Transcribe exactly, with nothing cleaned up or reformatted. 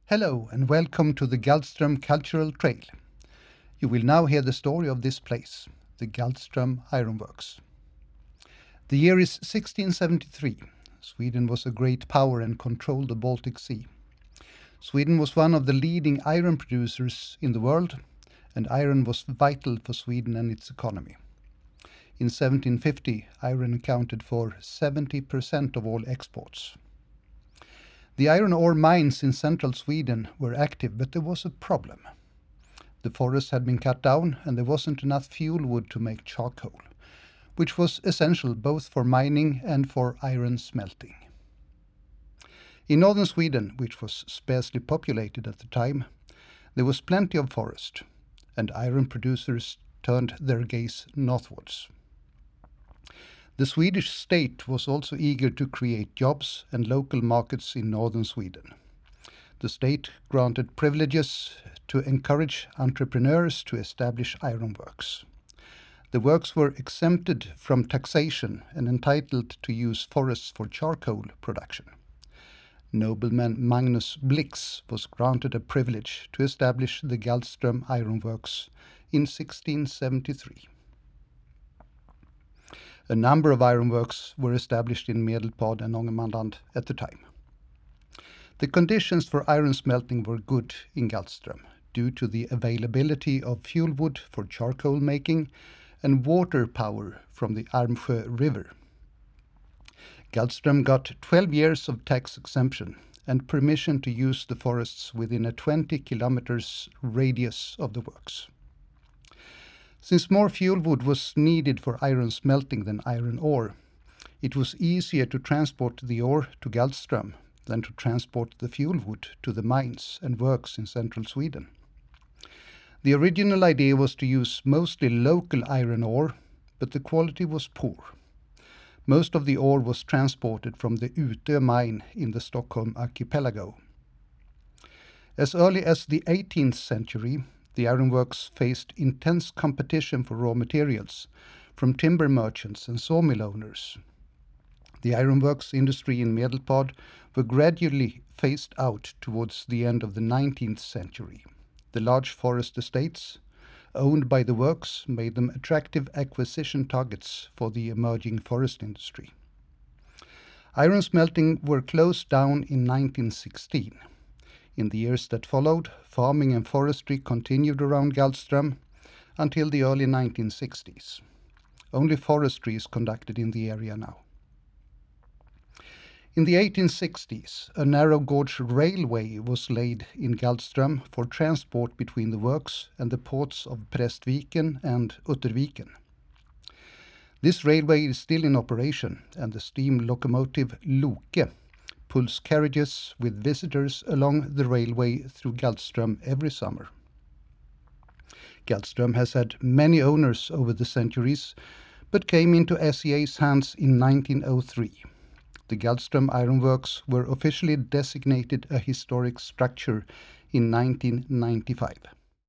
Hello and welcome to the Galtström Cultural Trail. You will now hear the story of this place, the Galtström Ironworks. The year is sixteen seventy-three. Sweden was a great power and controlled the Baltic Sea. Sweden was one of the leading iron producers in the world, and iron was vital for Sweden and its economy. In seventeen fifty, iron accounted for seventy percent of all exports. The iron ore mines in central Sweden were active, but there was a problem. The forests had been cut down and there wasn't enough fuel wood to make charcoal, which was essential both for mining and for iron smelting. In northern Sweden, which was sparsely populated at the time, there was plenty of forest, and iron producers turned their gaze northwards. The Swedish state was also eager to create jobs and local markets in northern Sweden. The state granted privileges to encourage entrepreneurs to establish ironworks. The works were exempted from taxation and entitled to use forests for charcoal production. Nobleman Magnus Blix was granted a privilege to establish the Galtström Ironworks in sixteen seventy-three. A number of ironworks were established in Medelpad and Ångermanland at the time. The conditions for iron smelting were good in Galtström due to the availability of fuel wood for charcoal making and water power from the Armsjö River. Galtström got twelve years of tax exemption and permission to use the forests within a twenty kilometers radius of the works. Since more fuel wood was needed for iron smelting than iron ore, it was easier to transport the ore to Galtström than to transport the fuel wood to the mines and works in central Sweden. The original idea was to use mostly local iron ore, but the quality was poor. Most of the ore was transported from the Utö mine in the Stockholm archipelago. As early as the eighteenth century, the ironworks faced intense competition for raw materials from timber merchants and sawmill owners. The ironworks industry in Medelpad were gradually phased out towards the end of the nineteenth century. The large forest estates owned by the works made them attractive acquisition targets for the emerging forest industry. Iron smelting were closed down in nineteen sixteen. In the years that followed, farming and forestry continued around Galtström until the early nineteen sixties. Only forestry is conducted in the area now. In the eighteen sixties, a narrow gauge railway was laid in Galtström for transport between the works and the ports of Prästviken and Utterviken. This railway is still in operation, and the steam locomotive Loke pulls carriages with visitors along the railway through Galtström every summer. Galtström has had many owners over the centuries, but came into S C A's hands in nineteen oh three. The Galtström Ironworks were officially designated a historic structure in nineteen ninety-five.